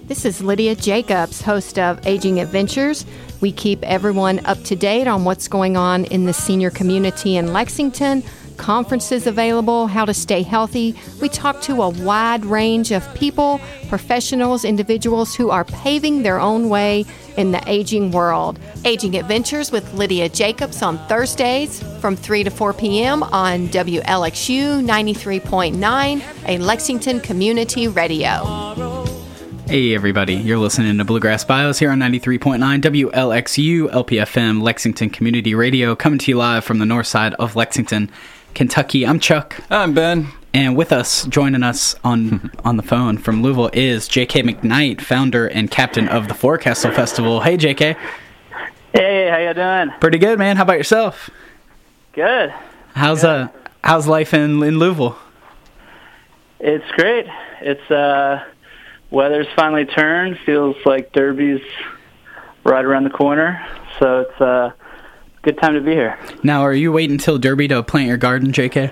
This is Lydia Jacobs, host of Aging Adventures. We keep everyone up to date on what's going on in the senior community in Lexington, conferences available, how to stay healthy. We talk to a wide range of people, professionals, individuals who are paving their own way in the aging world. Aging Adventures with Lydia Jacobs on Thursdays from 3 to 4 p.m. on WLXU 93.9, a Lexington community radio. Hey everybody, you're listening to Bluegrass Bios here on 93.9 WLXU LPFM Lexington Community Radio, coming to you live from the north side of Lexington, Kentucky. I'm Chuck. I'm Ben. And with us, joining us on the phone from Louisville is J.K. McKnight, founder and captain of the Forecastle Festival. Hey J.K. Hey, how you doing? Pretty good, man. How about yourself? Good. How's life in Louisville? It's great. It's weather's finally turned. Feels like Derby's right around the corner, so it's a good time to be here. Now, are you waiting until Derby to plant your garden, JK?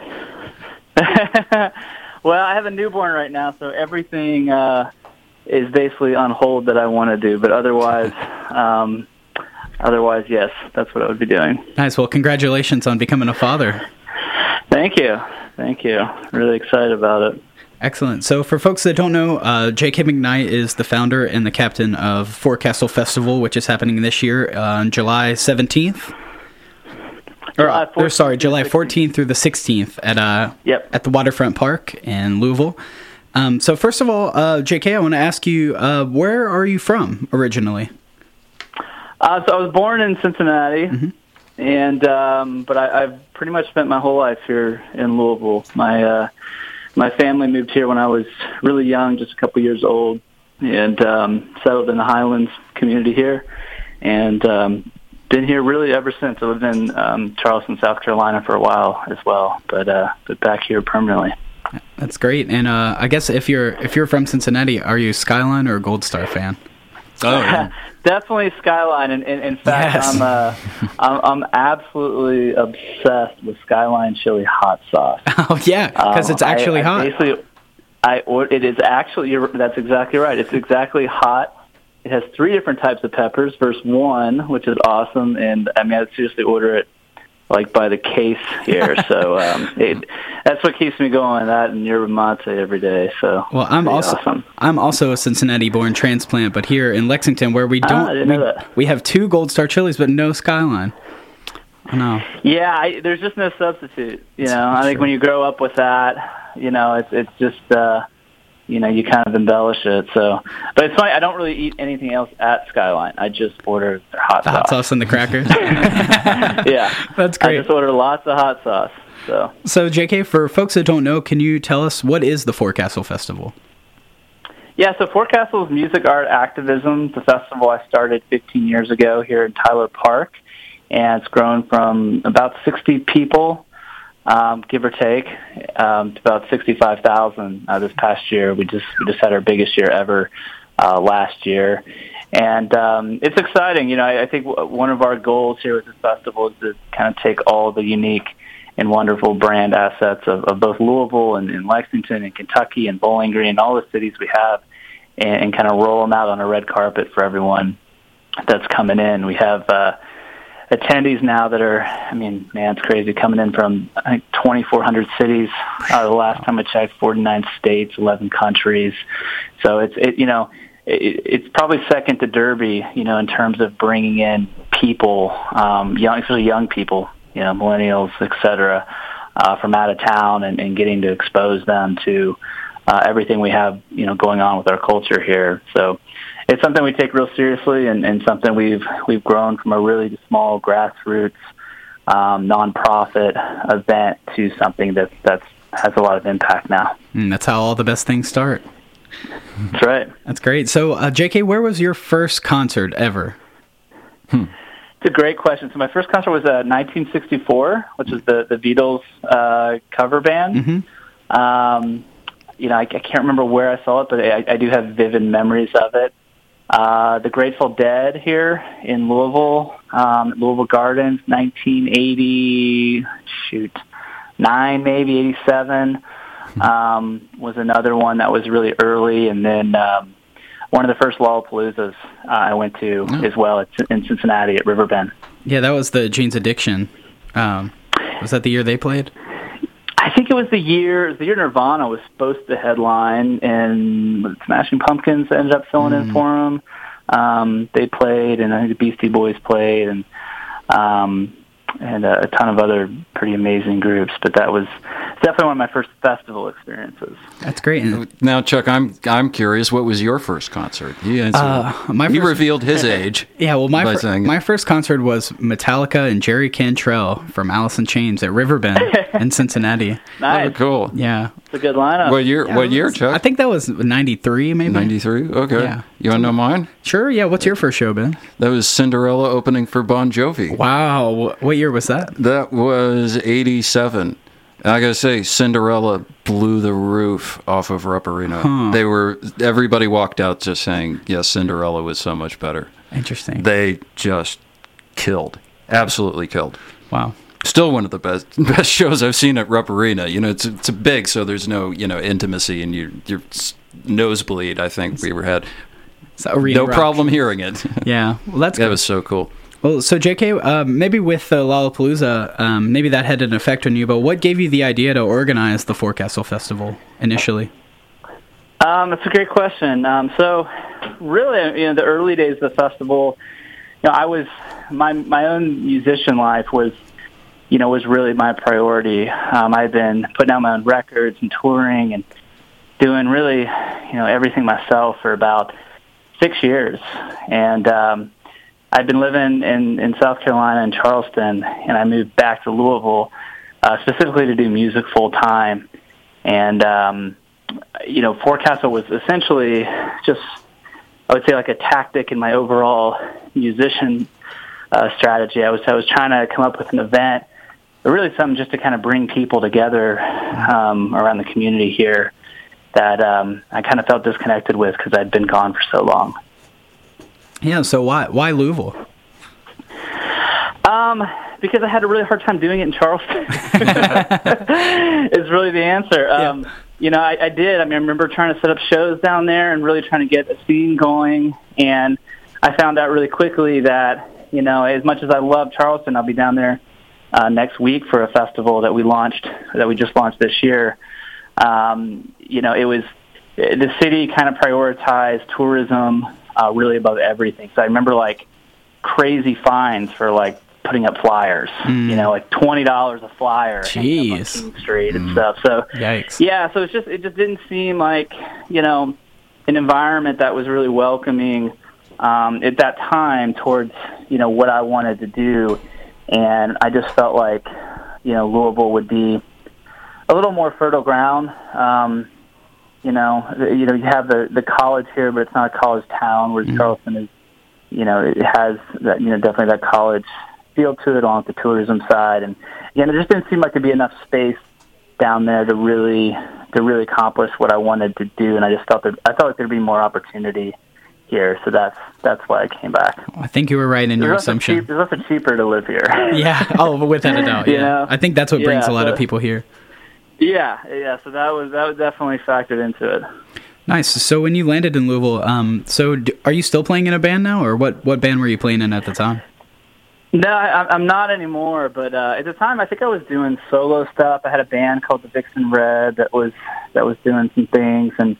Well, I have a newborn right now, so everything is basically on hold that I want to do, but otherwise, yes, that's what I would be doing. Nice. Well, congratulations on becoming a father. Thank you. Really excited about it. Excellent. So for folks that don't know, J.K. McKnight is the founder and the captain of Forecastle Festival, which is happening this year on July 17th. July 14th through the 16th at the Waterfront Park in Louisville. So first of all, J.K., I want to ask you, where are you from originally? So I was born in Cincinnati, and but I've pretty much spent my whole life here in Louisville. My family moved here when I was really young, just a couple years old, and settled in the Highlands community here, and been here really ever since. I lived in Charleston, South Carolina for a while as well, but back here permanently. That's great. And I guess if you're from Cincinnati, are you a Skyline or a Gold Star fan? Oh, yeah. Definitely Skyline. And in fact, yes. I'm absolutely obsessed with Skyline chili hot sauce. Oh yeah, because it's actually hot. It is actually. That's exactly right. It's exactly hot. It has 3 different types of peppers versus 1, which is awesome. And I mean, I seriously order it like by the case here. So that's what keeps me going. That and yerba mate every day. So well, I'm also a Cincinnati-born transplant, but here in Lexington, where we have 2 Gold Star chilies, but no Skyline. I know. Yeah, there's just no substitute. I think when you grow up with that, it's just. You kind of embellish it. So, but it's funny. I don't really eat anything else at Skyline. I just order their hot sauce. Hot sauce and the crackers. Yeah, that's great. I just order lots of hot sauce. So JK, for folks that don't know, can you tell us what is the Forecastle Festival? Yeah, so Forecastle is music, art, activism. It's a festival I started 15 years ago here in Tyler Park, and it's grown from about 60 people. Give or take, to about 65,000 this past year. We just had our biggest year ever last year, and it's exciting. I think one of our goals here with this festival is to kind of take all the unique and wonderful brand assets of both Louisville and Lexington and Kentucky and Bowling Green and all the cities we have, and kind of roll them out on a red carpet for everyone that's coming in. We have attendees now that are, it's crazy, coming in from, I think, 2,400 cities. The last time I checked, 49 states, 11 countries. So it's probably second to Derby, in terms of bringing in people, especially young people, millennials, et cetera, from out of town and getting to expose them to everything we have, going on with our culture here. So it's something we take real seriously, and something we've grown from a really small grassroots nonprofit event to something that has a lot of impact now. That's how all the best things start. That's right. That's great. So, JK, where was your first concert ever? It's a great question. So my first concert was 1964, which is the Beatles cover band. Mm-hmm. I can't remember where I saw it, but I do have vivid memories of it. The Grateful Dead here in Louisville, Louisville Gardens, 1989, maybe 87, was another one that was really early. And then one of the first Lollapaloozas I went to as well. It's in Cincinnati at Riverbend. Yeah, that was the Jane's Addiction. Was that the year they played? I think it was the year Nirvana was supposed to headline, and Smashing Pumpkins ended up filling in for them. They played, and I think the Beastie Boys played, and a ton of other pretty amazing groups. But that was definitely one of my first festival experiences. That's great. Now, Chuck, I'm curious. What was your first concert? He revealed his age. Yeah, well, my first concert was Metallica and Jerry Cantrell from Alice in Chains at Riverbend in Cincinnati. Nice. Oh, cool. Yeah. It's a good lineup. What year, Chuck? I think that was 93, maybe. 93? Okay. Yeah. You want to know mine? Sure, yeah. What's your first show, Ben? That was Cinderella opening for Bon Jovi. Wow. What year was that? That was 87. I gotta say, Cinderella blew the roof off of Rupp Arena. Everybody walked out just saying, yes, Cinderella was so much better. Interesting. They just killed. Absolutely killed. Wow. Still one of the best shows I've seen at Rupp Arena. It's big, so there's no, intimacy, and your nosebleed, I think we had. No problem hearing it. Yeah. Well, that was so cool. Well, so JK, maybe with Lollapalooza, maybe that had an effect on you, but what gave you the idea to organize the Forecastle Festival initially? That's a great question. So really, the early days of the festival, I was, my own musician life was really my priority. I've been putting out my own records and touring and doing really, everything myself for about 6 years. And, I've been living in South Carolina in Charleston, and I moved back to Louisville specifically to do music full time. And Forecastle was essentially just, I would say, like a tactic in my overall musician strategy. I was trying to come up with an event, but really something just to kind of bring people together around the community here that I kind of felt disconnected with because I'd been gone for so long. Yeah, so why Louisville? Because I had a really hard time doing it in Charleston. Is really the answer. I did. I remember trying to set up shows down there and really trying to get a scene going. And I found out really quickly that, as much as I love Charleston, I'll be down there next week for a festival that we just launched this year. It was the city kind of prioritized tourism really above everything. So I remember crazy fines for putting up flyers, like $20 a flyer. Jeez. On King Street and stuff. So yikes. Yeah, so it just didn't seem like, an environment that was really welcoming at that time towards, what I wanted to do. And I just felt like, Louisville would be a little more fertile ground. You have the college here, but it's not a college town, whereas Charleston is, it has that, definitely that college feel to it along the tourism side. And again, it just didn't seem like there'd be enough space down there to really accomplish what I wanted to do. And I felt like there'd be more opportunity here. So that's why I came back. I think you were right in your assumption. It's also cheaper to live here. Yeah. Oh, without a doubt. Yeah. I think that's what brings a lot of people here. Yeah. So that was definitely factored into it. Nice. So when you landed in Louisville, are you still playing in a band now, or what band were you playing in at the time? No, I'm not anymore. But at the time, I think I was doing solo stuff. I had a band called the Vixen Red that was doing some things, and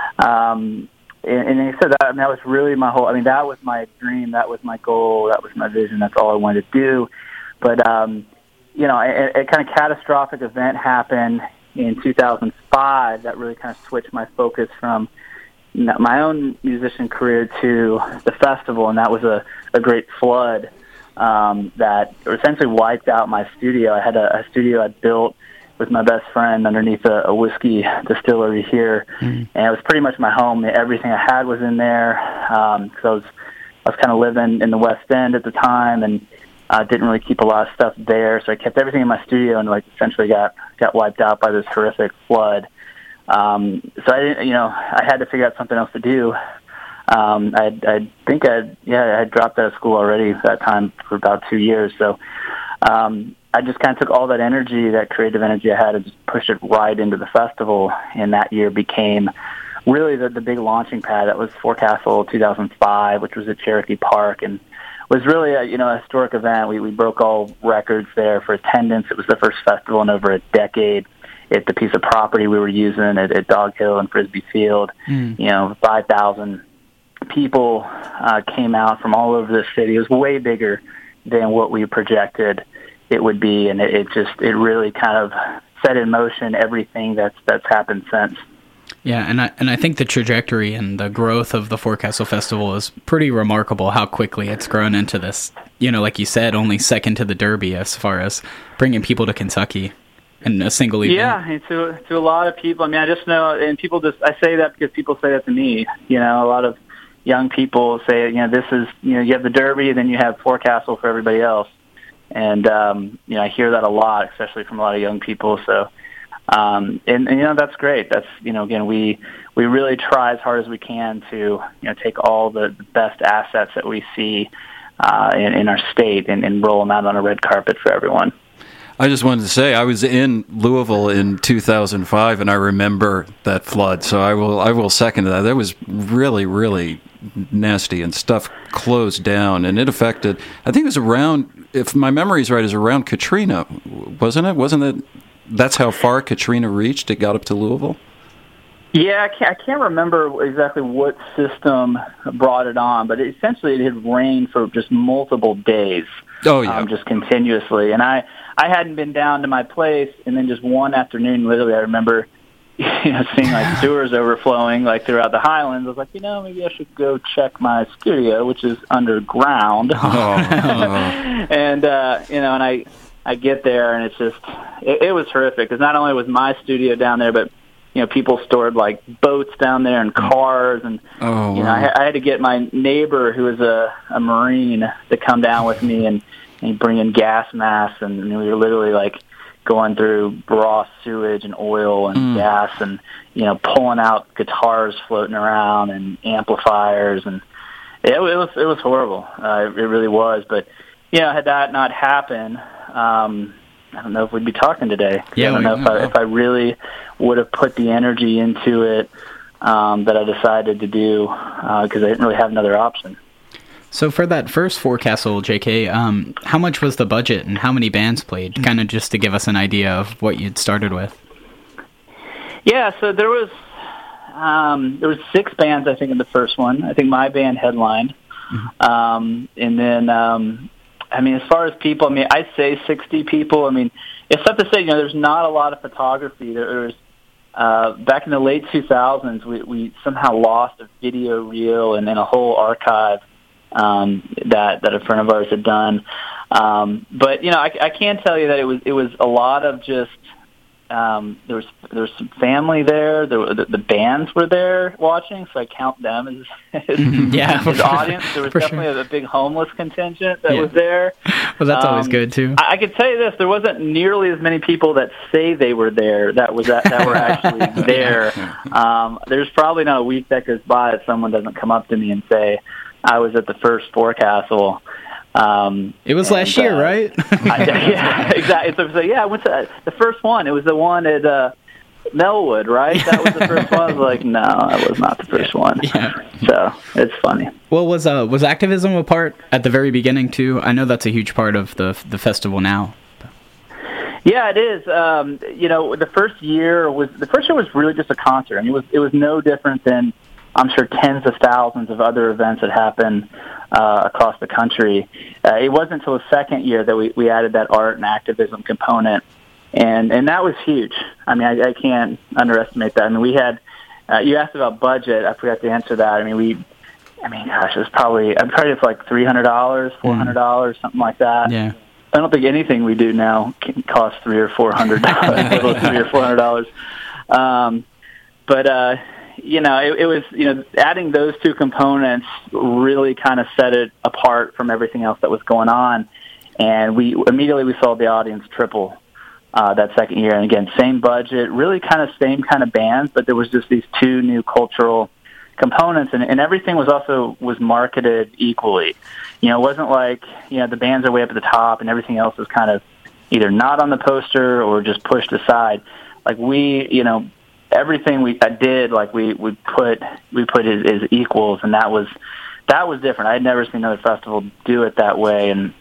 they said that that was really my whole. That was my dream. That was my goal. That was my vision. That's all I wanted to do. But a kind of catastrophic event happened in 2005 that really kind of switched my focus from my own musician career to the festival, and that was a great flood that essentially wiped out my studio. I had a studio I'd built with my best friend underneath a whiskey distillery here, and it was pretty much my home. Everything I had was in there, because I was kind of living in the West End at the time, and didn't really keep a lot of stuff there, so I kept everything in my studio, and essentially got wiped out by this horrific flood. So I didn't, I had to figure out something else to do. I think I had dropped out of school already at that time for about 2 years. So I just kind of took all that energy, that creative energy I had, and just pushed it right into the festival. And that year became really the big launching pad. That was Forecastle 2005, which was at Cherokee Park, and was really a historic event. We broke all records there for attendance. It was the first festival in over a decade. At the piece of property we were using at Dog Hill and Frisbee Field, 5,000 people came out from all over the city. It was way bigger than what we projected it would be, and it really kind of set in motion everything that's happened since. Yeah, and I think the trajectory and the growth of the Forecastle Festival is pretty remarkable. How quickly it's grown into this, like you said, only second to the Derby as far as bringing people to Kentucky in a single event. Yeah, and to a lot of people. I mean, I just know, and I say that because people say that to me. A lot of young people say, this is, you have the Derby, then you have Forecastle for everybody else. And, I hear that a lot, especially from a lot of young people. So, and that's great. That's, again, we really try as hard as we can to, take all the best assets that we see in our state and roll them out on a red carpet for everyone. I just wanted to say I was in Louisville in 2005, and I remember that flood. So I will second that. That was really, really nasty, and stuff closed down, and it affected. I think it was around, if my memory is right, it was around Katrina, wasn't it? Wasn't it? That's how far Katrina reached. It got up to Louisville. Yeah, I can't remember exactly what system brought it on, but essentially it had rained for just multiple days. Oh yeah, just continuously, and I hadn't been down to my place, and then just one afternoon, literally, I remember, seeing like sewers overflowing like throughout the Highlands. I was like, maybe I should go check my studio, which is underground. And and I get there, and it's just it was horrific because not only was my studio down there, but people stored like boats down there and cars, and I had to get my neighbor who was a Marine to come down with me and bring in gas masks, and we were literally like going through raw sewage and oil and gas, and pulling out guitars floating around and amplifiers, and it was horrible. It really was. But had that not happened, I don't know if we'd be talking today. Yeah, I don't know if I really would have put the energy into it that I decided to do because I didn't really have another option. So for that first Forecastle, JK, how much was the budget and how many bands played? Kind of just to give us an idea of what you'd started with. Yeah, so there was 6 bands, I think, in the first one. I think my band headlined. And then, as far as people, I'd say 60 people. It's tough to say, there's not a lot of photography. There's back in the late 2000s, we somehow lost a video reel and then a whole archive that a friend of ours had done. But I can tell you that it was a lot of just there was some family there. The bands were there watching, so I count them as audience. There was definitely a big homeless contingent that was there. Well, that's always good too. I could tell you this: there wasn't nearly as many people that say they were there that were actually there. There's probably not a week that goes by that someone doesn't come up to me and say, I was at the first Forecastle. It was last year, right? Yeah, exactly. So I went to the first one. It was the one at Melwood, right? That was the first one. I was like, no, that was not the first one. Yeah. So it's funny. Well, was activism a part at the very beginning too? I know that's a huge part of the festival now. Yeah, it is. The first year was really just a concert. It was no different than, I'm sure, tens of thousands of other events that happen across the country. It wasn't until the second year that we added that art and activism component, and that was huge. I can't underestimate that. We had, you asked about budget. I forgot to answer that. It was probably like $300, $400, something like that. Yeah. I don't think anything we do now can cost $300 or $400, $300 or $400. But it was, adding those two components really kind of set it apart from everything else that was going on. And we immediately saw the audience triple that second year. And again, same budget, really kind of same kind of bands, but there was just these two new cultural components, and everything was marketed equally. It wasn't like, the bands are way up at the top and everything else is kind of either not on the poster or just pushed aside. Like we, everything I did, like we put as equals, and that was different. I had never seen another festival do it that way, and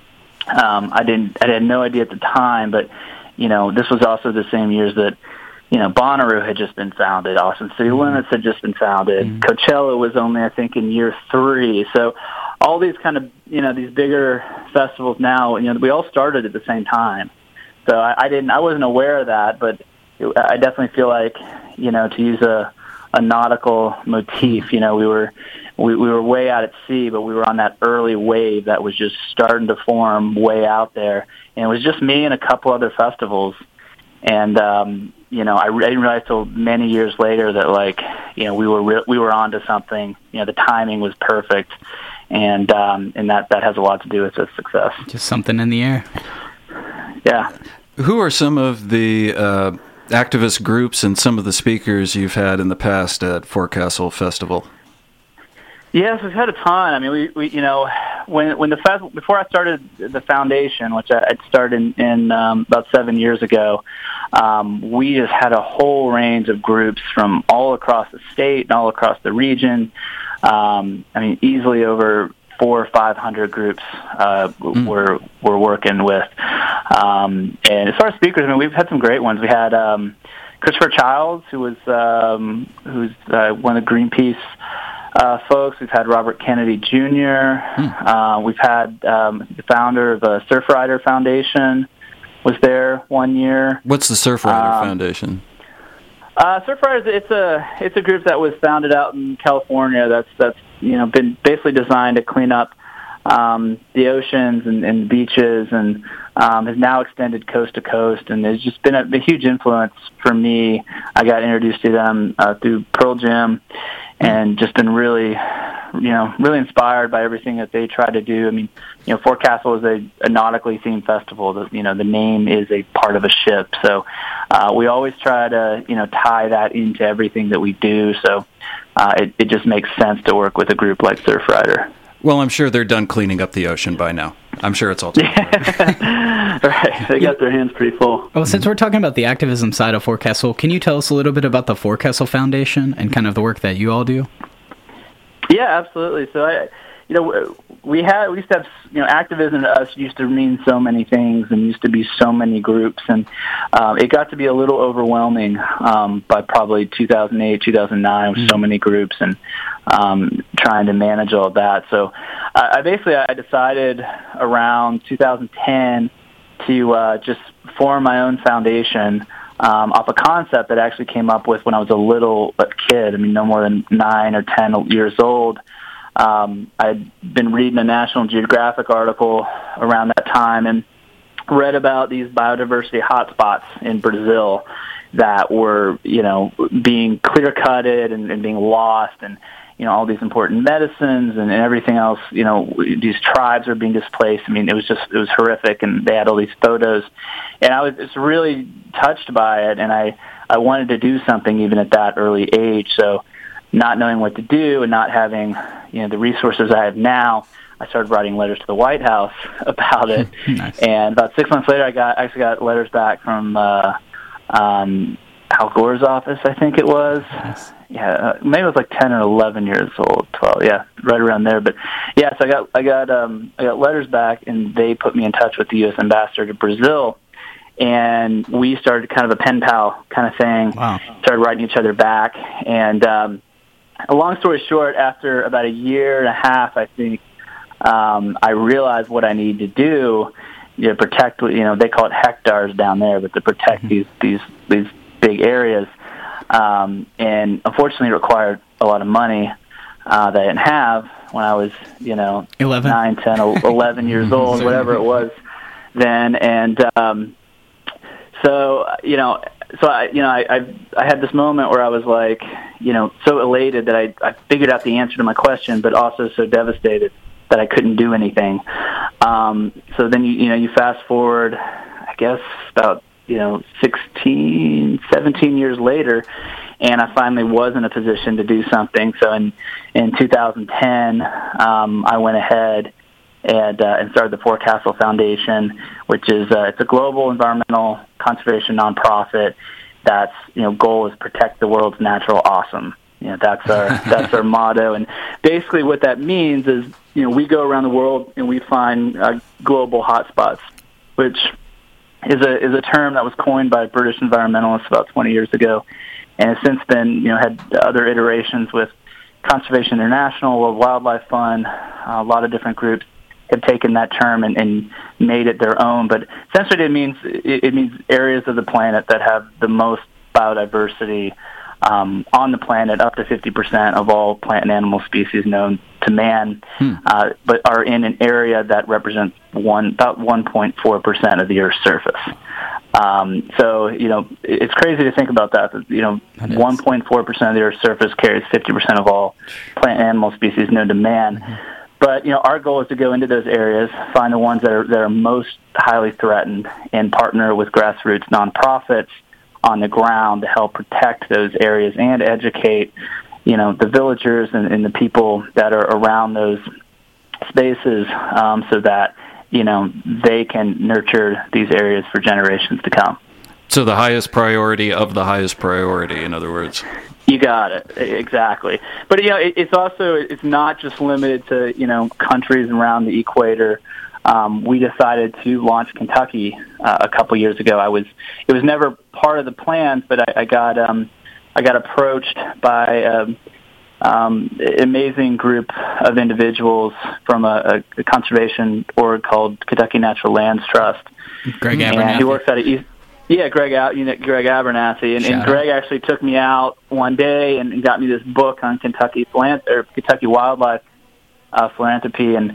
I had no idea at the time, but this was also the same years that Bonnaroo had just been founded, Austin City Limits had just been founded, Coachella was only, I think, in year 3. So all these kind of these bigger festivals now, we all started at the same time. So I wasn't aware of that, but I definitely feel like to use a nautical motif, we were way out at sea, but we were on that early wave that was just starting to form way out there, and it was just me and a couple other festivals. And I didn't realize till many years later that we were onto something. The timing was perfect, and that has a lot to do with its success. Just something in the air. Yeah. Who are some of the activist groups and some of the speakers you've had in the past at Forecastle Festival? Yes, we've had a ton. I mean, we when the before I started the foundation, which I started in about 7 years ago, we just had a whole range of groups from all across the state and all across the region. I mean, easily over 400 or 500 groups we're working with. And as far as speakers, I mean, we've had some great ones. We had Christopher Childs, who's one of the Greenpeace folks. We've had Robert Kennedy Jr. We've had the founder of the Surfrider Foundation was there 1 year. What's the Surfrider Foundation? Surfrider, it's a group that was founded out in California. That's been basically designed to clean up the oceans and beaches, and has now extended coast to coast. And it's just been a huge influence for me. I got introduced to them through Pearl Jam, and just been really inspired by everything that they try to do. I mean, Forecastle is a nautically themed festival. The name is a part of a ship, so we always try to tie that into everything that we do. So it just makes sense to work with a group like Surfrider. Well, I'm sure they're done cleaning up the ocean by now. I'm sure it's all taken Right. They got their hands pretty full. Well, since we're talking about the activism side of Forecastle, can you tell us a little bit about the Forecastle Foundation and kind of the work that you all do? Yeah, absolutely. So we used to have, activism to us used to mean so many things and used to be so many groups, and it got to be a little overwhelming by probably 2008, 2009 with so many groups and trying to manage all of that. So I decided around 2010 to just form my own foundation off a concept that I actually came up with when I was a kid. I mean, no more than 9 or 10 years old. I'd been reading a National Geographic article around that time and read about these biodiversity hotspots in Brazil that were, being clear-cutted and being lost, and all these important medicines and everything else. These tribes are being displaced. I mean, it was horrific, and they had all these photos, and I was just really touched by it, and I wanted to do something even at that early age. So, not knowing what to do and not having the resources I have now, I started writing letters to the White House about it. Nice. And about 6 months later, I actually got letters back from Al Gore's office, I think it was. Nice. Yeah, maybe it was like 10 or 11 years old, 12. Yeah, right around there. But yeah, so I got letters back, and they put me in touch with the U.S. ambassador to Brazil. And we started kind of a pen pal kind of thing. Wow. Started writing each other back, and a long story short, after about a year and a half, I think, I realized what I need to do to protect. They call it hectares down there, but to protect these big areas, and unfortunately, it required a lot of money that I didn't have when I was 9, 10, 11 years old, whatever it was then, and So I had this moment where I was like, so elated that I figured out the answer to my question, but also so devastated that I couldn't do anything. So then you fast forward, I guess about 16, 17 years later, and I finally was in a position to do something. So in 2010, I went ahead and started the Forecastle Foundation, which is it's a global environmental conservation nonprofit, that's, goal is protect the world's natural awesome. That's our motto. And basically what that means is, we go around the world and we find global hotspots, which is a term that was coined by British environmentalists about 20 years ago, and has since been, had other iterations with Conservation International, World Wildlife Fund, a lot of different groups have taken that term and made it their own. But essentially it means areas of the planet that have the most biodiversity on the planet, up to 50% of all plant and animal species known to man, but are in an area that represents about 1.4% of the Earth's surface. So, it's crazy to think about that. 1.4% of the Earth's surface carries 50% of all plant and animal species known to man. Mm-hmm. But, our goal is to go into those areas, find the ones that are most highly threatened, and partner with grassroots nonprofits on the ground to help protect those areas and educate, the villagers and the people that are around those spaces, so that, they can nurture these areas for generations to come. So the highest priority of the highest priority, in other words. You got it. Exactly. But, it's not just limited to, countries around the equator. We decided to launch Kentucky a couple years ago. It was never part of the plans, but I got approached by an amazing group of individuals from a conservation org called Kentucky Natural Lands Trust. Greg Abernathy. And he works out of East. Yeah, Greg Abernathy, and Greg actually took me out one day and got me this book on Kentucky wildlife philanthropy, and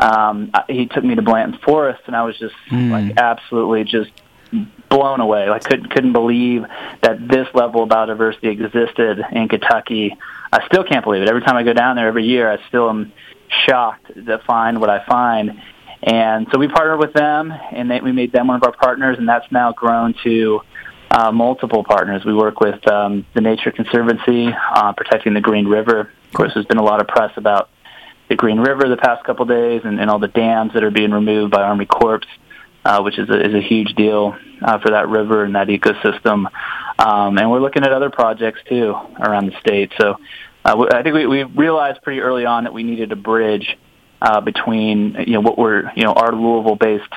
he took me to Blanton Forest, and I was just absolutely just blown away. I couldn't believe that this level of biodiversity existed in Kentucky. I still can't believe it. Every time I go down there every year, I still am shocked to find what I find. And so we partnered with them, and we made them one of our partners, and that's now grown to multiple partners. We work with the Nature Conservancy, protecting the Green River. Of course, there's been a lot of press about the Green River the past couple of days, and all the dams that are being removed by Army Corps, which is a huge deal for that river and that ecosystem. And we're looking at other projects, too, around the state. So I think we realized pretty early on that we needed a bridge between what we're our Louisville-based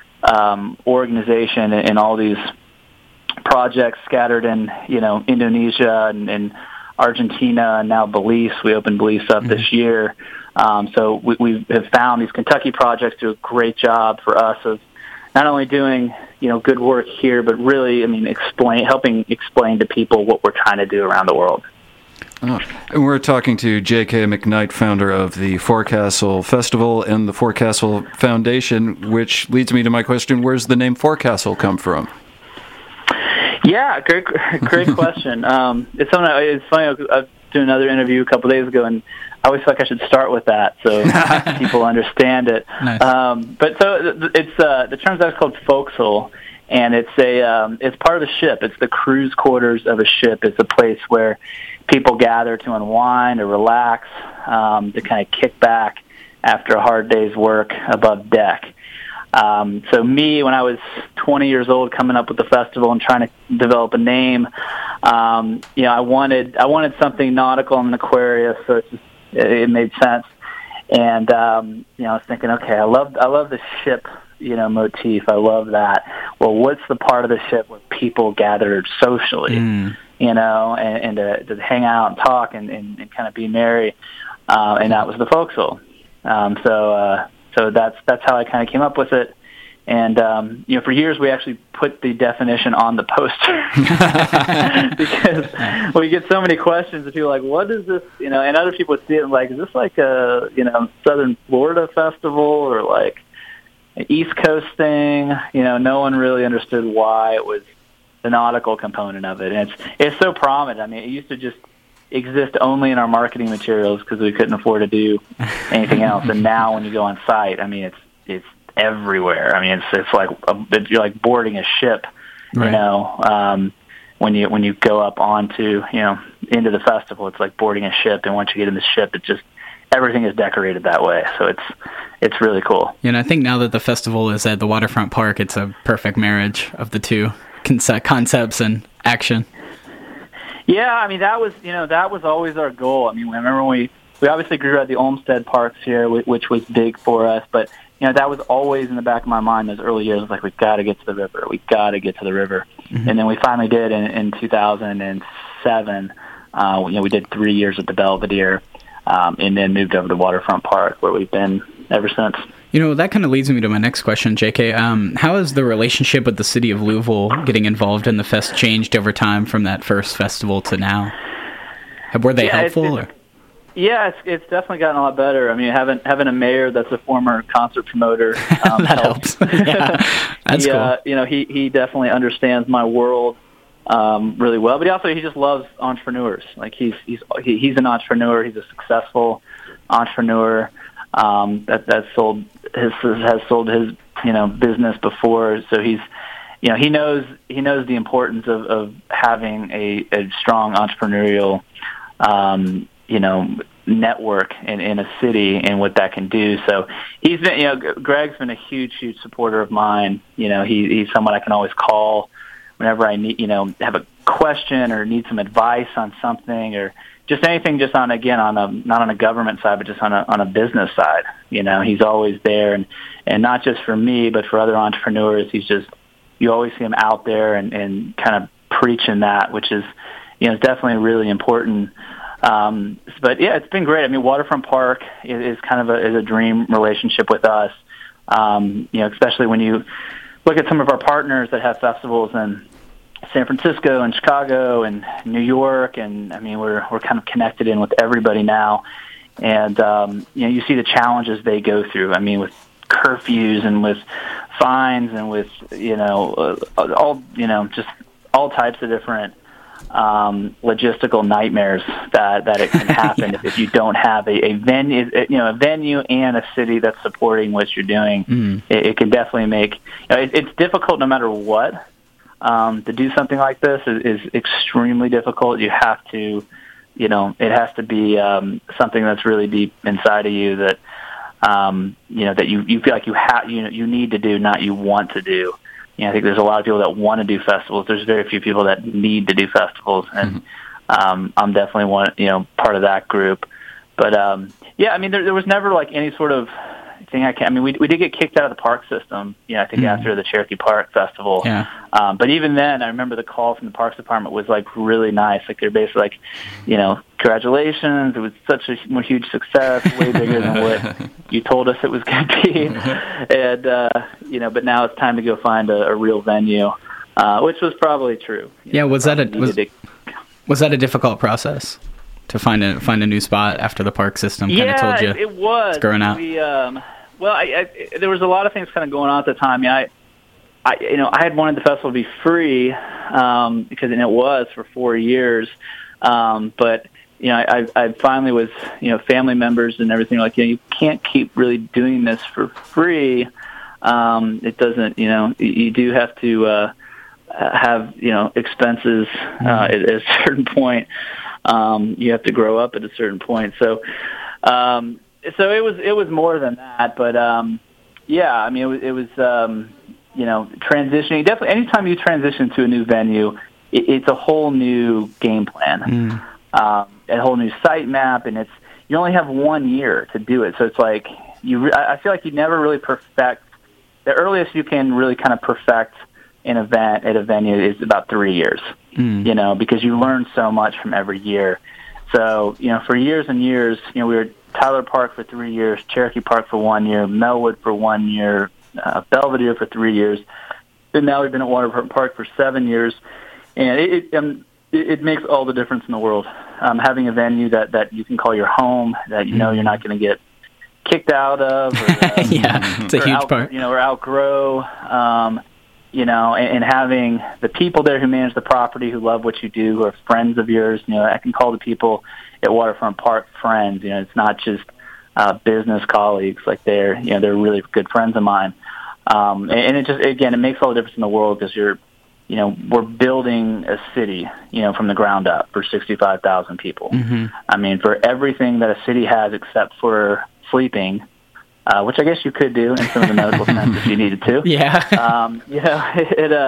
organization and all these projects scattered in Indonesia and Argentina and now Belize. We opened Belize up this year, so we have found these Kentucky projects do a great job for us of not only doing good work here, but really helping explain to people what we're trying to do around the world. Oh. And we're talking to J.K. McKnight, founder of the Forecastle Festival and the Forecastle Foundation, which leads me to my question, where's the name Forecastle come from? Yeah, great question. It's funny, I was doing another interview a couple days ago, and I always feel like I should start with that so people understand it. Nice. But so it's the term's actually called forecastle, and it's part of the ship. It's the crew's quarters of a ship. It's a place where people gather to unwind or relax, to kind of kick back after a hard day's work above deck. So me, when I was 20 years old, coming up with the festival and trying to develop a name, I wanted something nautical and Aquarius, so it made sense. And I was thinking, okay, I love the ship, motif. I love that. Well, what's the part of the ship where people gathered socially? And to hang out and talk and kind of be merry, and that was the forecastle. So that's how I kind of came up with it. And for years we actually put the definition on the poster because we get so many questions of people like, what is this? And other people would see it and like, is this like a Southern Florida festival or like an East Coast thing? No one really understood why it was the nautical component of it, and it's so prominent. It used to just exist only in our marketing materials because we couldn't afford to do anything else. And now, when you go on site, it's everywhere. It's like you're like boarding a ship. Right. When you go up onto into the festival, it's like boarding a ship. And once you get in the ship, it just everything is decorated that way. So it's really cool. And I think now that the festival is at the waterfront park, it's a perfect marriage of the two. concepts and action. Yeah, I mean, that was always our goal. I mean, I remember we obviously grew at the Olmsted Parks here, which was big for us, but that was always in the back of my mind those early years. It was like, we've got to get to the river. We've got to get to the river. Mm-hmm. And then we finally did in 2007. We did 3 years at the Belvedere, and then moved over to Waterfront Park, where we've been ever since. That kind of leads me to my next question, JK. How has the relationship with the city of Louisville getting involved in the fest changed over time from that first festival to now? Were they helpful? It's definitely gotten a lot better. I mean, having a mayor that's a former concert promoter that helps. Yeah, that's cool. He definitely understands my world really well, but he just loves entrepreneurs. Like he's an entrepreneur. He's a successful entrepreneur that has sold his business before. So he knows the importance of having a strong entrepreneurial network in a city and what that can do. So he's been, Greg's been a huge supporter of mine. He's someone I can always call whenever I need, have a question or need some advice on something or just anything, just not on a government side, but just on a business side. He's always there, and not just for me, but for other entrepreneurs. You always see him out there and kind of preaching that, which is, definitely really important. But yeah, it's been great. I mean, Waterfront Park is kind of a dream relationship with us. Especially when you look at some of our partners that have festivals in San Francisco and Chicago and New York, and I mean, we're kind of connected in with everybody now. And you see the challenges they go through. I mean, with curfews and with fines and with just all types of different logistical nightmares that it can happen if you don't have a venue and a city that's supporting what you're doing. It can definitely make it's difficult no matter what. To do something like this is extremely difficult. You have to, it has to be something that's really deep inside of you that that you feel like you need to do, not you want to do. I think there's a lot of people that want to do festivals. There's very few people that need to do festivals, and I'm definitely part of that group. But I mean, there was never like any sort of thing we did get kicked out of the park system, I think after the Cherokee Park Festival. Yeah. But even then, I remember the call from the Parks Department was like really nice. Like they're basically like, congratulations, it was such a huge success, way bigger than what you told us it was going to be. And, but now it's time to go find a real venue, which was probably true. Was that a difficult process? To find a new spot after the park system kind of told you it was. It's growing out. There was a lot of things kind of going on at the time. I had wanted the festival to be free because it was for 4 years. But I finally was family members and everything like you can't keep really doing this for free. It doesn't you do have to have expenses at a certain point. You have to grow up at a certain point. So it was more than that, but I mean it was transitioning. Definitely, anytime you transition to a new venue, it's a whole new game plan, a whole new site map, and you only have 1 year to do it. So it's like I feel like you never really perfect. The earliest you can really kind of perfect an event at a venue is about 3 years. Because you learn so much from every year. So, for years and years, we were at Tyler Park for 3 years, Cherokee Park for 1 year, Melwood for 1 year, Belvedere for 3 years, and now we've been at Waterfront Park for 7 years. And it makes all the difference in the world. Having a venue that you can call your home, that you're not going to get kicked out of. Or, it's a huge part. Or outgrow. And having the people there who manage the property, who love what you do, who are friends of yours. I can call the people at Waterfront Park friends. It's not just business colleagues. Like they're really good friends of mine. And it just, again, it makes all the difference in the world because we're building a city, from the ground up for 65,000 people. I mean, for everything that a city has except for sleeping, which I guess you could do in some of the medical centers if you needed to. Yeah.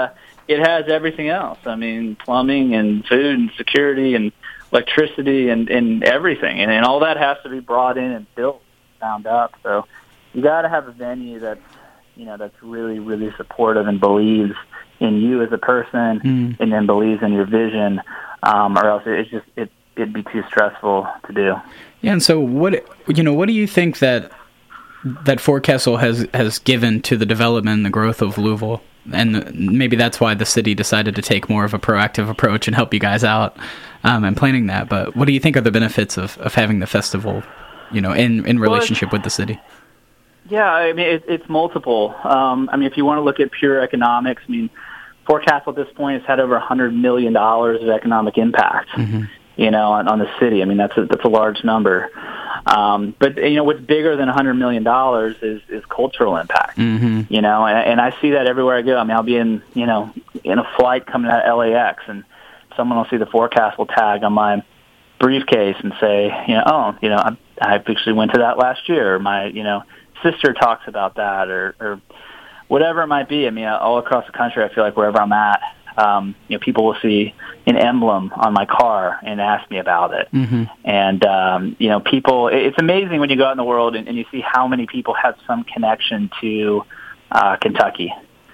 it has everything else. I mean, plumbing and food and security and electricity and everything. And all that has to be brought in and built, bound up. So you got to have a venue that's, that's really, really supportive and believes in you as a person and then believes in your vision, or else it'd be too stressful to do. Yeah, and so what do you think that Forecastle has given to the development and the growth of Louisville? And maybe that's why the city decided to take more of a proactive approach and help you guys out and planning that. But what do you think are the benefits of having the festival, in relationship with the city? Yeah, I mean, it's multiple. If you want to look at pure economics, Forecastle at this point has had over $100 million of economic impact, on the city. I mean, that's a large number. But what's bigger than $100 million is cultural impact. And I see that everywhere I go. I mean, I'll be in a flight coming out of LAX, and someone will see the Forecastle tag on my briefcase and say, I actually went to that last year. Or my sister talks about that, or whatever it might be. I mean, all across the country, I feel like wherever I'm at, people will see an emblem on my car and ask me about it. And, people, it's amazing when you go out in the world and you see how many people have some connection to Kentucky.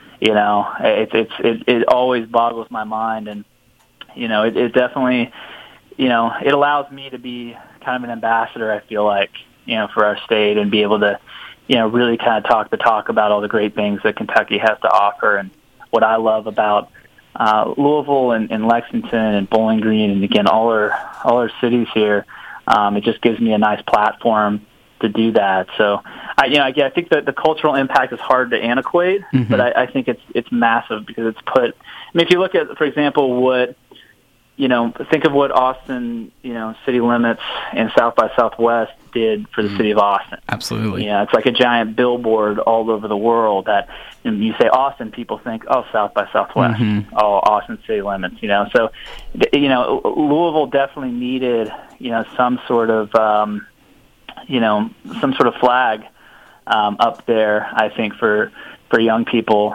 It always boggles my mind. And, it definitely, it allows me to be kind of an ambassador, I feel like, for our state and be able to, really kind of talk the talk about all the great things that Kentucky has to offer and what I love about Louisville and Lexington and Bowling Green, and again all our cities here. It just gives me a nice platform to do that. So, I think that the cultural impact is hard to antiquate, but I think it's massive because it's put. If you look at, for example, what think of what Austin, City Limits and South by Southwest did for the city of Austin. Absolutely. It's like a giant billboard all over the world that when you say Austin, people think, oh, South by Southwest, oh, Austin City Limits, So, Louisville definitely needed, some sort of flag up there, I think, for young people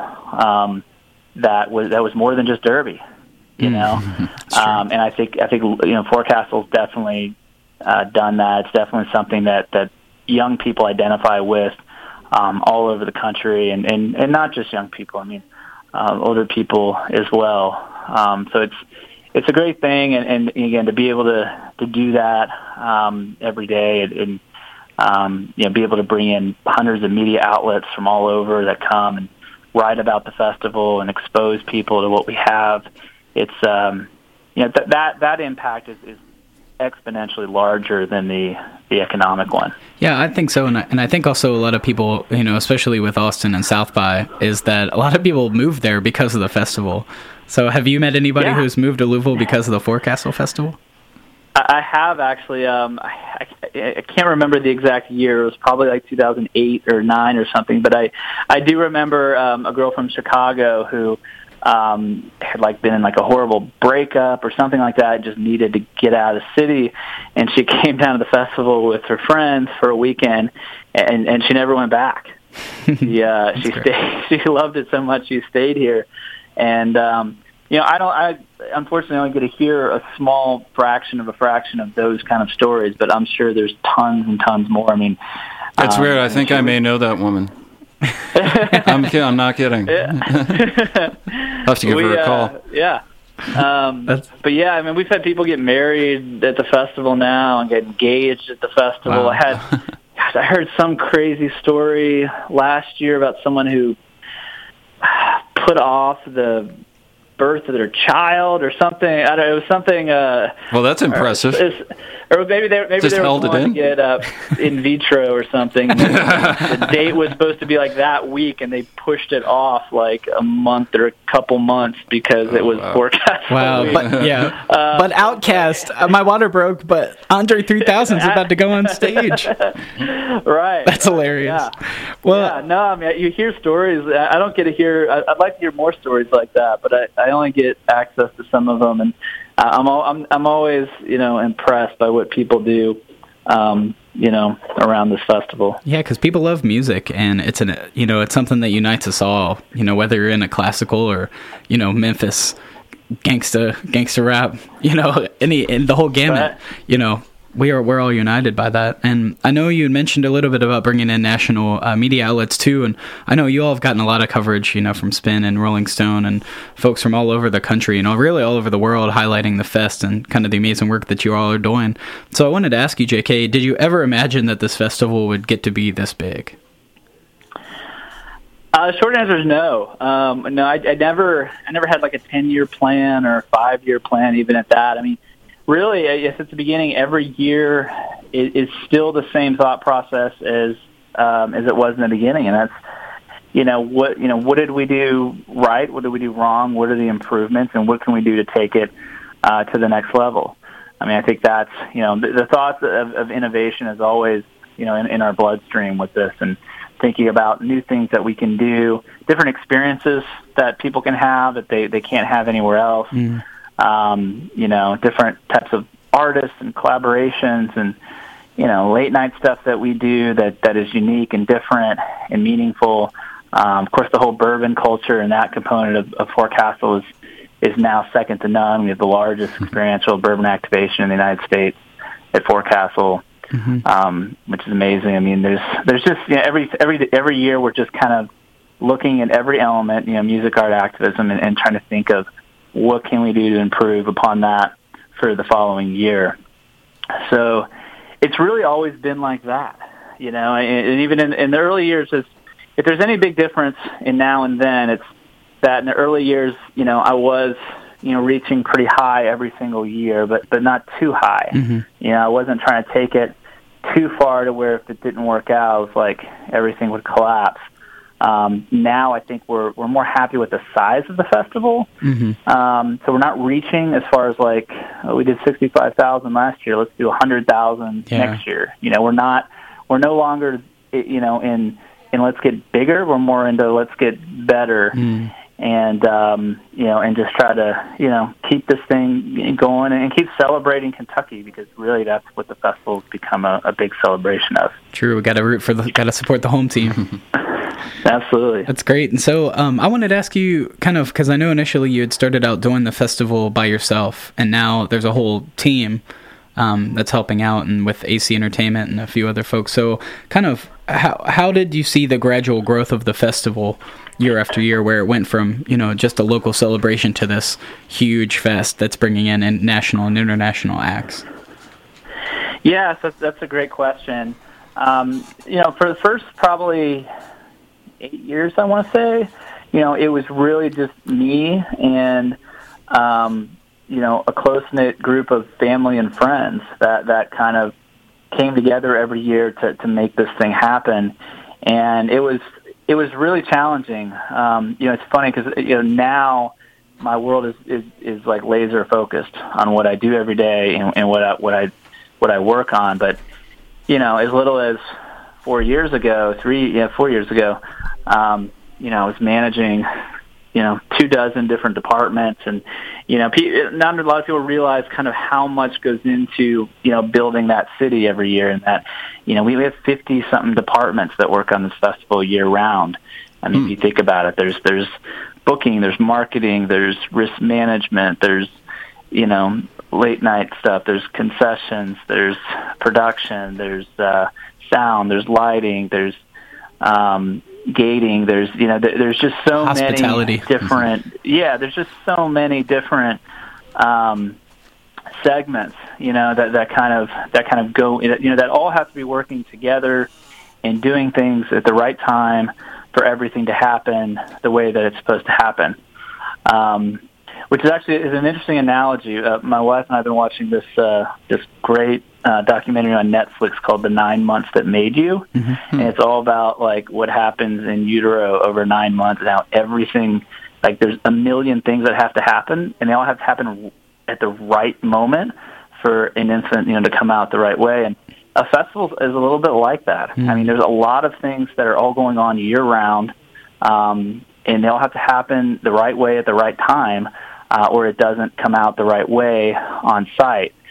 that was more than just Derby. And I think Forecastle's definitely done that. It's definitely something that young people identify with all over the country, and not just young people. I mean, older people as well. So it's a great thing, and again, to be able to do that every day, and be able to bring in hundreds of media outlets from all over that come and write about the festival and expose people to what we have. It's that impact is exponentially larger than the economic one. Yeah, I think so, and I think also a lot of people, especially with Austin and South by, is that a lot of people move there because of the festival. So, have you met anybody who's moved to Louisville because of the Forecastle Festival? I have actually. I can't remember the exact year. It was probably like 2008 or 9 or something. But I do remember a girl from Chicago who had been in a horrible breakup or something like that, just needed to get out of the city, and she came down to the festival with her friends for a weekend, and she never went back. She stayed. She loved it so much she stayed here, and I unfortunately only get to hear a small fraction of those kind of stories, but I'm sure there's tons and tons more. I mean, that's weird. I think I may know that woman. I'm not kidding. I'll have to give her a call. Yeah. But yeah, I mean, we've had people get married at the festival now and get engaged at the festival. Wow. I heard some crazy story last year about someone who put off the birth of their child or something. I don't know. It was something. Well, that's impressive. Or maybe they were going to get in vitro or something. The date was supposed to be that week, and they pushed it off a month or a couple months because it was forecast. Wow, but Outkast, my water broke, but Andre 3000 is about to go on stage. Right. That's hilarious. Yeah. Well, no, I mean, you hear stories. I don't get to hear. I'd like to hear more stories like that, but I only get access to some of them, and I'm always impressed by what people do around this festival. Yeah, because people love music, and it's it's something that unites us all. Whether you're in a classical or Memphis gangsta rap, in the whole gamut. Right. We're all united by that. And I know you mentioned a little bit about bringing in national media outlets too, and I know you all have gotten a lot of coverage, from Spin and Rolling Stone and folks from all over the country, really all over the world, highlighting the fest and kind of the amazing work that you all are doing. So I wanted to ask you, JK, did you ever imagine that this festival would get to be this big? Short answer is no. No, I never had like a 10-year plan or a 5-year plan, even at that. I mean, really, I guess at the beginning, every year is still the same thought process as it was in the beginning, and that's what did we do right, what did we do wrong, what are the improvements, and what can we do to take it to the next level. I mean, I think that's the thoughts of innovation is always in our bloodstream with this, and thinking about new things that we can do, different experiences that people can have that they can't have anywhere else. Different types of artists and collaborations and, late night stuff that we do that is unique and different and meaningful. Of course, the whole bourbon culture and that component of Forecastle is now second to none. We have the largest experiential bourbon activation in the United States at Forecastle, which is amazing. I mean, there's just, every year we're just kind of looking at every element, music, art, activism, and trying to think of what can we do to improve upon that for the following year. So it's really always been like that, and even in the early years, if there's any big difference in now and then, it's that in the early years, I was, reaching pretty high every single year, but not too high. I wasn't trying to take it too far to where if it didn't work out, it was like everything would collapse. Now I think we're more happy with the size of the festival. So we're not reaching as far as like we did 65,000 last year. Let's do 100,000 next year. We're no longer in let's get bigger. We're more into let's get better. And and just try to keep this thing going and keep celebrating Kentucky, because really that's what the festival's become a big celebration of. True, we got to support the home team. Absolutely. That's great. And so I wanted to ask you kind of, because I know initially you had started out doing the festival by yourself, and now there's a whole team that's helping out, and with AC Entertainment and a few other folks. So kind of how did you see the gradual growth of the festival year after year, where it went from, just a local celebration to this huge fest that's bringing in national and international acts? Yes, that's a great question. For the first probably 8 years, I want to say, it was really just me and, a close-knit group of family and friends that kind of came together every year to make this thing happen. And it was really challenging. It's funny because, now my world is like laser focused on what I do every day and what I work on. But, as little as 4 years ago, 4 years ago, I was managing, 24 different departments, and, not a lot of people realize kind of how much goes into, building that city every year, and that, we have 50-something departments that work on this festival year round. I mean, if you think about it, there's booking, there's marketing, there's risk management, there's, late night stuff, there's concessions, there's production, there's sound, there's lighting, there's gating, there's just so many different there's just so many different segments that kind of go that all have to be working together and doing things at the right time for everything to happen the way that it's supposed to happen, which is actually an interesting analogy. My wife and I have been watching this great documentary on Netflix called The 9 Months That Made You, and it's all about like what happens in utero over 9 months, and how everything, like there's a million things that have to happen, and they all have to happen at the right moment for an infant, to come out the right way. And a festival is a little bit like that. I mean, there's a lot of things that are all going on year round, and they all have to happen the right way at the right time, or it doesn't come out the right way on site.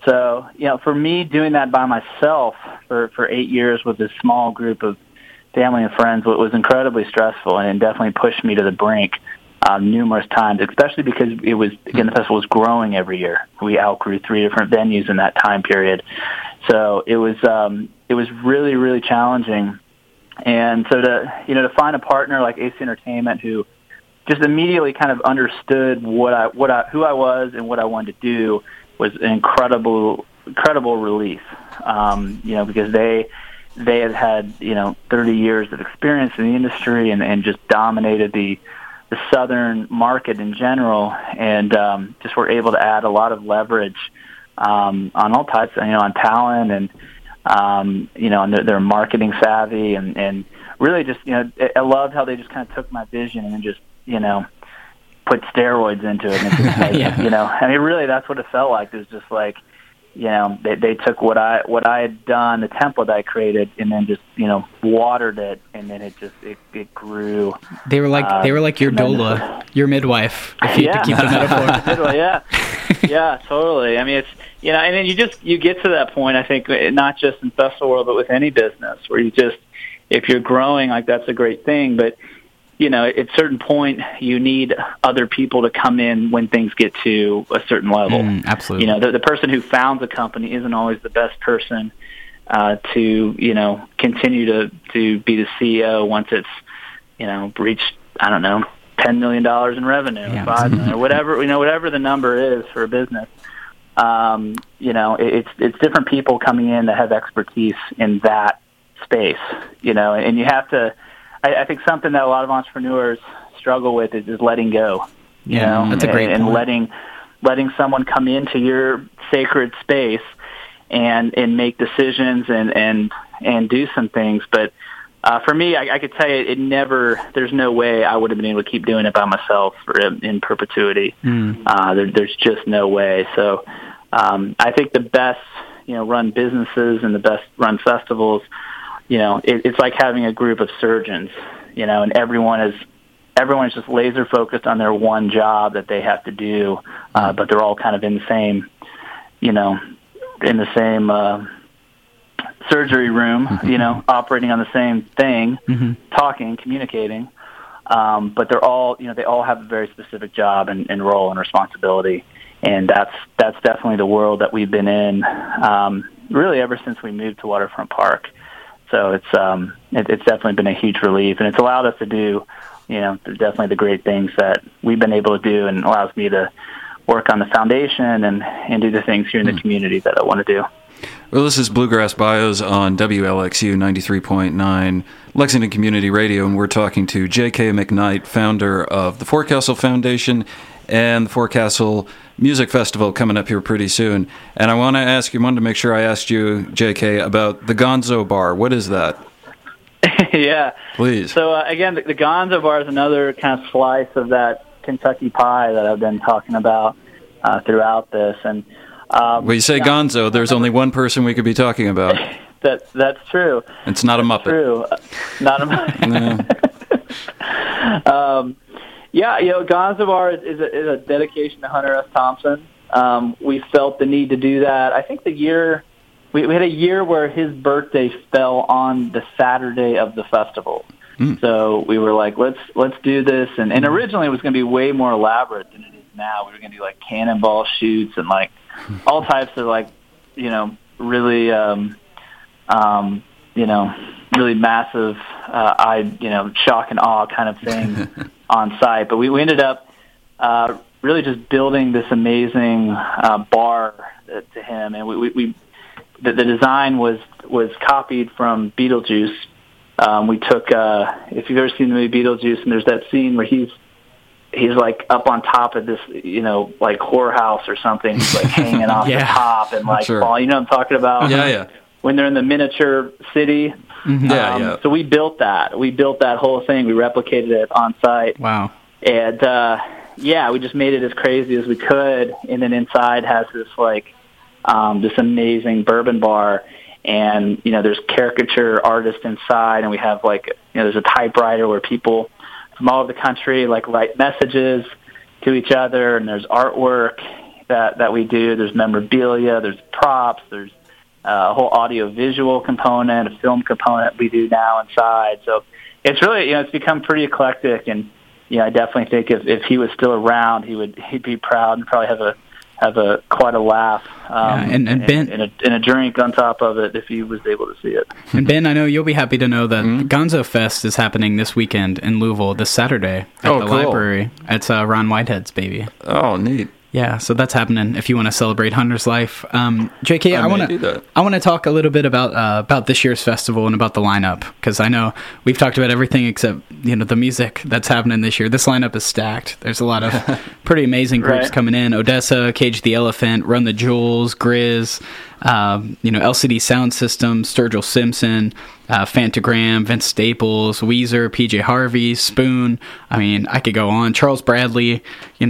So, for me, doing that by myself for 8 years with this small group of family and friends was incredibly stressful, and it definitely pushed me to the brink numerous times, especially because the festival was growing every year. We outgrew 3 different venues in that time period. So it was really, really challenging. And so to find a partner like AC Entertainment who just immediately kind of understood who I was and what I wanted to do was an incredible relief. Because they had 30 years of experience in the industry and just dominated the southern market in general, and just were able to add a lot of leverage on all types, on talent and on their marketing savvy, and really just I loved how they just kind of took my vision and just put steroids into it. And just like, really that's what it felt like. It was just like they took what I had done, the template I created, and then just watered it, and then it grew. They were like your doula, your midwife, if you to keep the metaphor. Yeah, totally. I mean, it's and then you get to that point. I think not just in festival world, but with any business where if you're growing, like that's a great thing, but at a certain point, you need other people to come in when things get to a certain level. Absolutely. The person who founds a company isn't always the best person to continue to be the CEO once it's reached, I don't know, $10 million in revenue, $5 million, or whatever the number is for a business. It's different people coming in that have expertise in that space. And you have to. I think something that a lot of entrepreneurs struggle with is letting go. That's a great point. And letting someone come into your sacred space and make decisions and do some things. But for me, I could tell you, there's no way I would have been able to keep doing it by myself in perpetuity. There's just no way. So I think the best run businesses and the best run festivals, it's like having a group of surgeons, and everyone's just laser focused on their one job that they have to do, but they're all kind of in the same, surgery room, operating on the same thing, talking, communicating, but they're all, they all have a very specific job and role and responsibility, and that's definitely the world that we've been in, really ever since we moved to Waterfront Park. So it's definitely been a huge relief, and it's allowed us to do, definitely the great things that we've been able to do, and allows me to work on the foundation and do the things here in the community that I want to do. Well, this is Bluegrass Bios on WLXU 93.9 Lexington Community Radio, and we're talking to J.K. McKnight, founder of the Forecastle Foundation and the Forecastle Music Festival coming up here pretty soon. And I wanted to make sure I asked you, J.K., about the Gonzo Bar. What is that? Yeah. Please. So, again, the Gonzo Bar is another kind of slice of that Kentucky pie that I've been talking about throughout this. And when you say Gonzo, there's only one person we could be talking about. That's true. It's not a Muppet. True. Not a Muppet. Yeah, Gonzo Bar is a dedication to Hunter S. Thompson. We felt the need to do that. I think we had a year where his birthday fell on the Saturday of the festival. So we were like, let's do this. And originally it was going to be way more elaborate than it is now. We were going to do like cannonball shoots and like all types of like, really, really massive, shock and awe kind of thing on site. But we ended up really just building this amazing bar to him, and the design was copied from Beetlejuice. We took if you've ever seen the movie Beetlejuice, and there's that scene where he's like up on top of this, like whorehouse or something. He's like hanging off the top and like, sure. Fall. You know what I'm talking about? Yeah. When they're in the miniature city. Yeah. So we built that. We built that whole thing. We replicated it on site. Wow. And we just made it as crazy as we could. And then inside has this like this amazing bourbon bar. And there's caricature artists inside, and we have like there's a typewriter where people from all over the country like write messages to each other, and there's artwork, that we do. There's memorabilia, there's props, there's a whole audio-visual component, a film component we do now inside. So it's really, it's become pretty eclectic, and I definitely think if he was still around, he'd be proud and probably have quite a laugh, and Ben, and a drink on top of it if he was able to see it. And Ben, I know you'll be happy to know that Gonzo Fest is happening this weekend in Louisville this Saturday at the library. It's Ron Whitehead's baby. Oh, neat. Yeah, so that's happening if you want to celebrate Hunter's life. JK, I want to talk a little bit about this year's festival and about the lineup, because I know we've talked about everything except the music that's happening this year. This lineup is stacked. There's a lot of pretty amazing groups coming in: Odessa, Cage the Elephant, Run the Jewels, Grizz, LCD Sound System, Sturgill Simpson, Fantagram, Vince Staples, Weezer, PJ Harvey, Spoon. I mean, I could go on. Charles Bradley.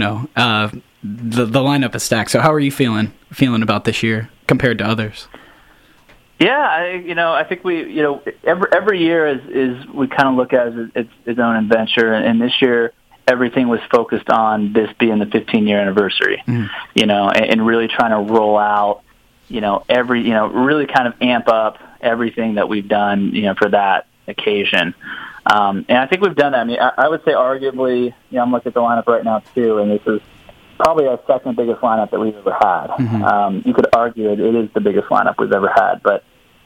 The lineup is stacked. So how are you feeling about this year compared to others? Yeah, I think we, every year is we kind of look at it as its own adventure, and this year everything was focused on this being the 15-year anniversary, and really trying to roll out, really kind of amp up everything that we've done, for that occasion. And I think we've done that. I mean, I would say arguably, I'm looking at the lineup right now too, and this is probably our second biggest lineup that we've ever had. Mm-hmm. You could argue it is the biggest lineup we've ever had, but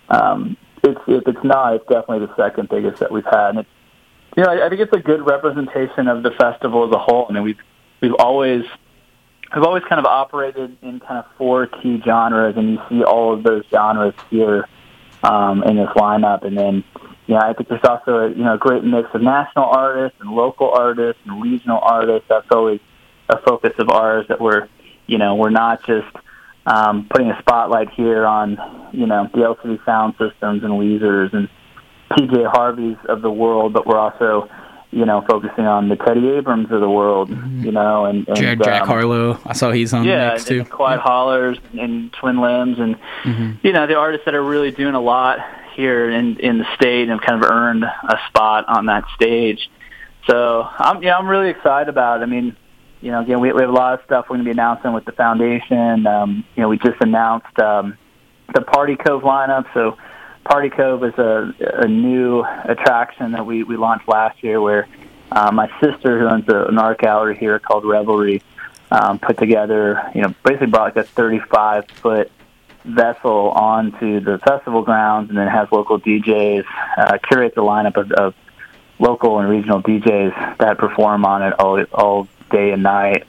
if it's not, it's definitely the second biggest that we've had. And it's, I think it's a good representation of the festival as a whole. I mean, we've always kind of operated in kind of four key genres, and you see all of those genres here in this lineup. And then, I think there's also a great mix of national artists and local artists and regional artists. That's always a focus of ours, that we're not just putting a spotlight here on, the LCD Sound Systems and Weezers and PJ Harveys of the world, but we're also, focusing on the Teddy Abrams of the world, and Jack Harlow. I saw he's on the mix too. And Quiet Hollers and Twin Limbs, and the artists that are really doing a lot here in the state and kind of earned a spot on that stage. So I'm really excited about it. I mean, again, we have a lot of stuff we're going to be announcing with the foundation. We just announced the Party Cove lineup. So Party Cove is a new attraction that we launched last year, where my sister, who owns an art gallery here called Revelry, put together, basically brought like a 35-foot vessel onto the festival grounds, and then has local DJs, curates a lineup of local and regional DJs that perform on it all day and night.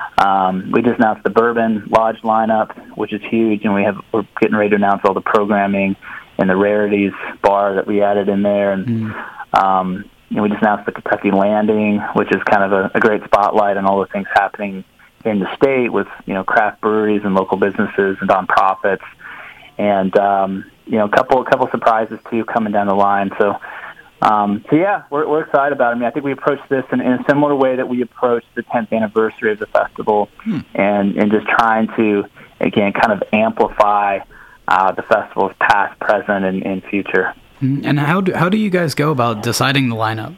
We just announced the Bourbon Lodge lineup, which is huge, and we're getting ready to announce all the programming and the Rarities bar that we added in there. And we just announced the Kentucky Landing, which is kind of a great spotlight on all the things happening in the state with craft breweries and local businesses and nonprofits, and a couple surprises too coming down the line. So yeah, we're excited about it. I mean, I think we approached this in a similar way that we approached the 10th anniversary of the festival, and just trying to, again, kind of amplify the festival's past, present, and future. And how do you guys go about deciding the lineup?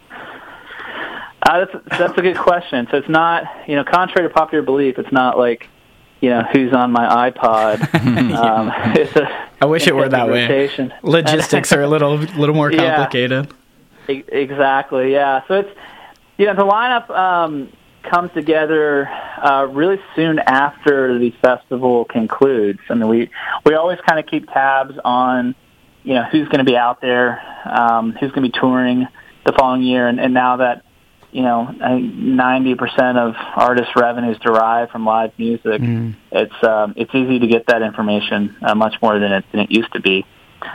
That's a good question. So it's not, contrary to popular belief, it's not like, who's on my iPod. I wish it were that rotation. Way. Logistics are a little more complicated. Yeah, exactly. Yeah. So it's, the lineup comes together really soon after the festival concludes. I mean, we always kind of keep tabs on, who's going to be out there, who's going to be touring the following year, and now that, I think 90% of artists' revenues derive from live music. It's easy to get that information much more than it used to be.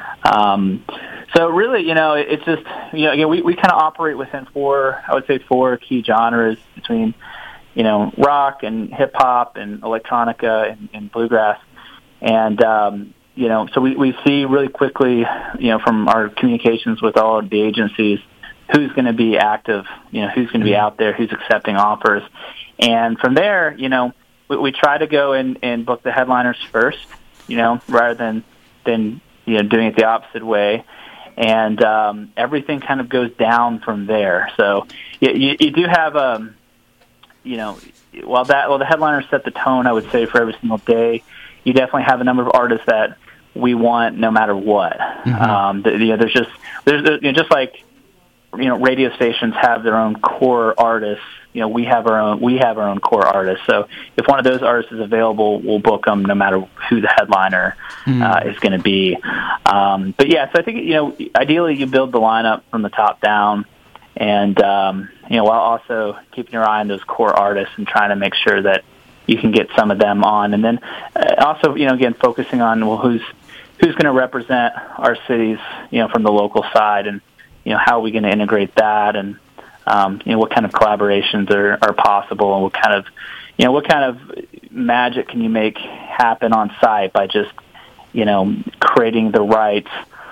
So really, it's just, again, we kind of operate within four key genres between, rock and hip hop and electronica and bluegrass. And, so we see really quickly, from our communications with all of the agencies, who's going to be active, who's going to be out there, who's accepting offers. And from there, we try to go and book the headliners first, rather than doing it the opposite way. And everything kind of goes down from there. So you do have while the headliners set the tone, I would say, for every single day, you definitely have a number of artists that we want no matter what. Mm-hmm. There's just like radio stations have their own core artists. We have our own core artists. So if one of those artists is available, we'll book them no matter who the headliner is going to be. But yeah, so I think ideally you build the lineup from the top down, and while also keeping your eye on those core artists and trying to make sure that you can get some of them on, and then also again focusing on who's going to represent our cities from the local side, and how are we going to integrate that, and what kind of collaborations are possible, and what kind of magic can you make happen on site by just creating the right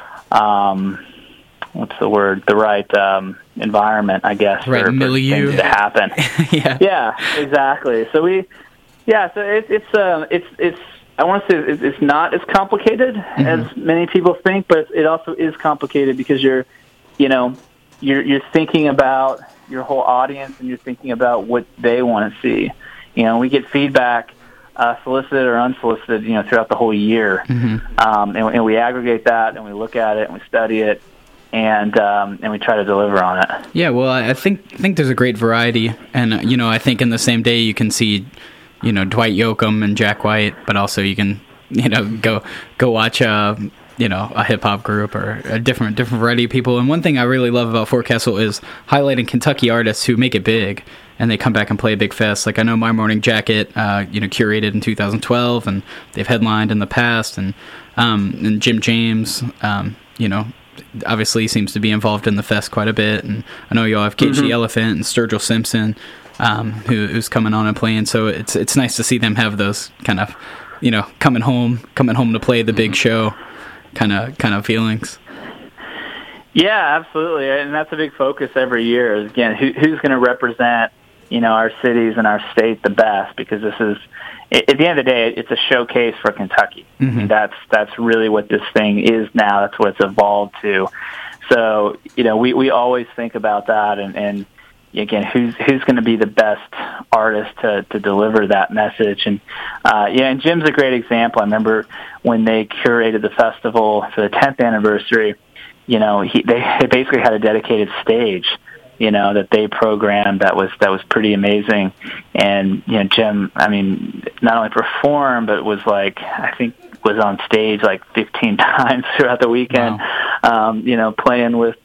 environment, I guess, for things to happen. Yeah, exactly. So it's I want to say it's not as complicated as many people think, but it also is complicated because you're thinking about your whole audience, and you're thinking about what they want to see. We get feedback, solicited or unsolicited, throughout the whole year, and we aggregate that, and we look at it, and we study it, and we try to deliver on it. Yeah, well, I think there's a great variety, and I think in the same day you can see Dwight Yoakam and Jack White, but also you can go watch a hip hop group or a different variety of people. And one thing I really love about Fort Castle is highlighting Kentucky artists who make it big and they come back and play a big fest. Like I know My Morning Jacket, curated in 2012, and they've headlined in the past, and Jim James, obviously seems to be involved in the fest quite a bit. And I know you all have Cage the Elephant and Sturgill Simpson, who's coming on and playing. So it's nice to see them have those kind of, coming home to play the big show kind of feelings. Yeah, absolutely, and that's a big focus every year. Is again, who's going to represent our cities and our state the best? Because this is, at the end of the day, it's a showcase for Kentucky. Mm-hmm. That's really what this thing is now. That's what it's evolved to. So we always think about that, and again, who's going to be the best artist to deliver that message? And and Jim's a great example. I remember when they curated the festival for the 10th anniversary. They basically had a dedicated stage, that they programmed that was pretty amazing. And Jim, not only performed, but was was on stage 15 times throughout the weekend. Wow. Playing with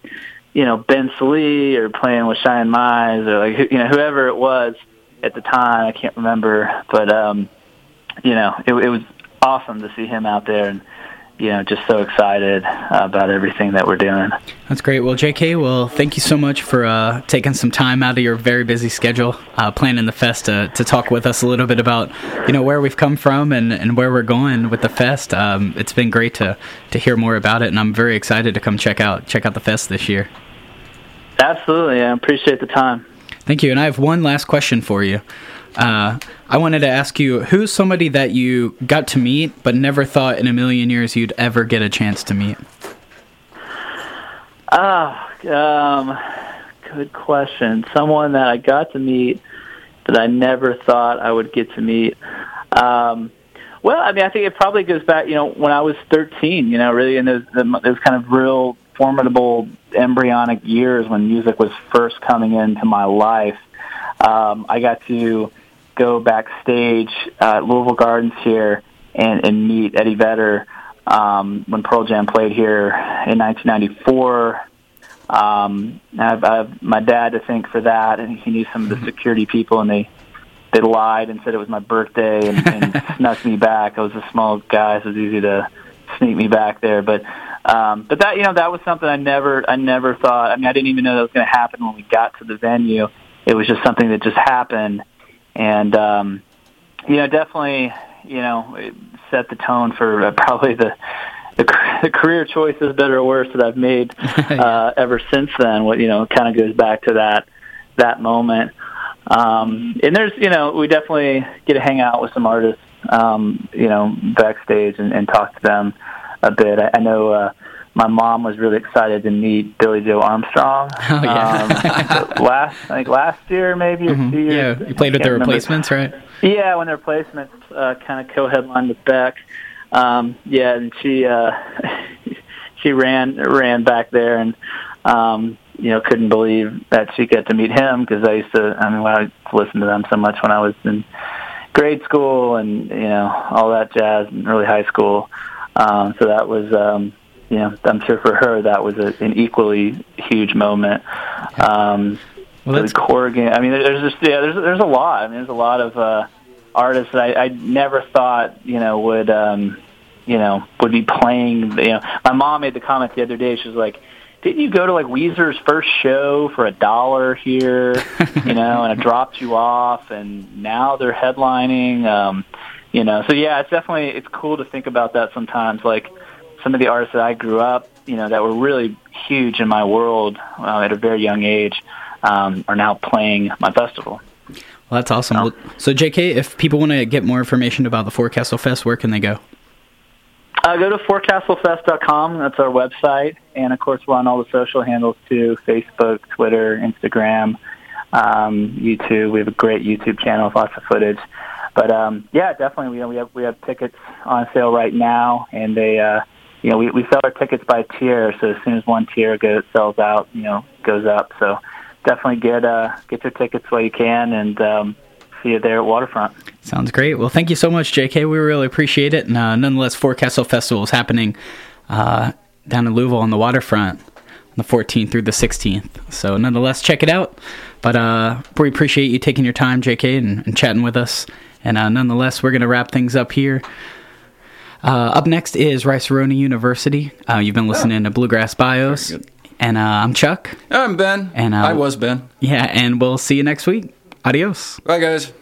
Ben Salee, or playing with Cheyenne Mize, or whoever it was at the time. I can't remember, but it was awesome to see him out there, and just so excited about everything that we're doing. That's great. Well, JK, thank you so much for taking some time out of your very busy schedule, planning the fest, to talk with us a little bit about where we've come from and where we're going with the fest. It's been great to hear more about it, and I'm very excited to come check out the fest this year. Absolutely. I appreciate the time. Thank you. And I have one last question for you. I wanted to ask you, who's somebody that you got to meet but never thought in a million years you'd ever get a chance to meet? Good question. Someone that I got to meet that I never thought I would get to meet. I think it probably goes back, when I was 13, really in those kind of real formidable embryonic years when music was first coming into my life. I got to go backstage at Louisville Gardens here and meet Eddie Vedder when Pearl Jam played here in 1994. I have my dad to thank for that, and he knew some of the security people, and they lied and said it was my birthday and snuck me back. I was a small guy, so it was easy to sneak me back there. But that that was something I never thought. I didn't even know that was going to happen when we got to the venue. It was just something that just happened, and definitely it set the tone for probably the career choices, better or worse, that I've made ever since then. What kind of goes back to that moment. And there's we definitely get to hang out with some artists backstage and talk to them a bit. I know my mom was really excited to meet Billie Joe Armstrong. Oh, yeah. last year maybe, or 2 years. Yeah, you played with the Replacements, right? Yeah, when the Replacements kind of co-headlined with Beck. And she ran back there, and couldn't believe that she got to meet him, because I used to listen to them so much when I was in grade school and all that jazz in early high school. So that was I'm sure for her that was an equally huge moment. The Corrigan. I mean, there's a lot. I mean, there's a lot of artists that I never thought would be playing. My mom made the comment the other day. She was like, "Didn't you go to like Weezer's first show for $1 here? And it dropped you off, and now they're headlining." So yeah, it's cool to think about that sometimes. Like some of the artists that I grew up, that were really huge in my world at a very young age, are now playing my festival. Well, that's awesome. So, JK, if people want to get more information about the Forecastle Fest, where can they go? Go to forecastlefest.com. That's our website. And, of course, we're on all the social handles, too, Facebook, Twitter, Instagram, YouTube. We have a great YouTube channel with lots of footage. But, definitely, we have tickets on sale right now. And they, we sell our tickets by tier. So as soon as one tier sells out, goes up. So definitely get your tickets while you can, and see you there at Waterfront. Sounds great. Well, thank you so much, JK. We really appreciate it. And nonetheless, Forecastle Festival is happening down in Louisville on the Waterfront on the 14th through the 16th. So nonetheless, check it out. But we appreciate you taking your time, JK, and chatting with us. And nonetheless, we're going to wrap things up here. Up next is Rice-A-Roni University. You've been listening to Bluegrass Bios. And I'm Chuck. I'm Ben. And I was Ben. Yeah, and we'll see you next week. Adios. Bye, guys.